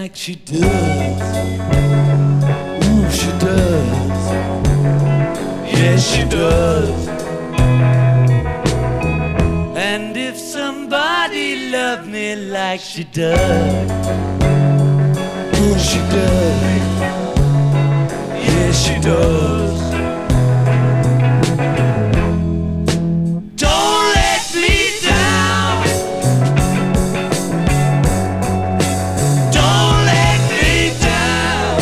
like she does. Ooh, she does. Yes, she does. And if somebody loved me like she does, ooh, she does. Yes, she does. Don't let me down. Don't let me down.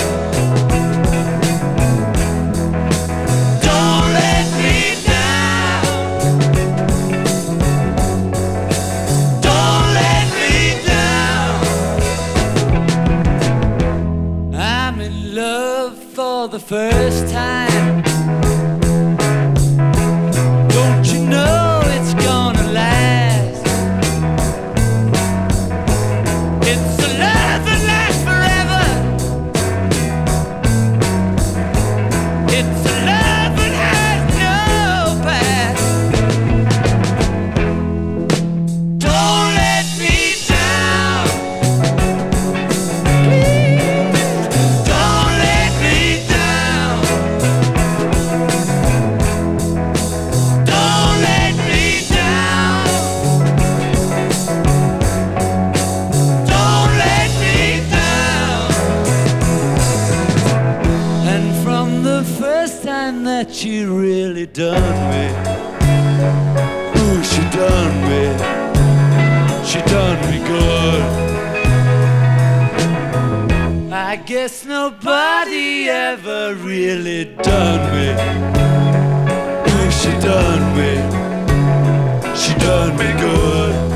Don't let me down. Don't let me down. I'm in love for the first time. Don't you know it's gonna last? It's a love that lasts forever. It's a love that has no past. Don't let me down. Please, don't let me down. Don't let me down. Don't let me down. And from the first time that she really done me, ooh, she done me. She done me good. I guess nobody ever really done me. Ooh, she done me. She done me good.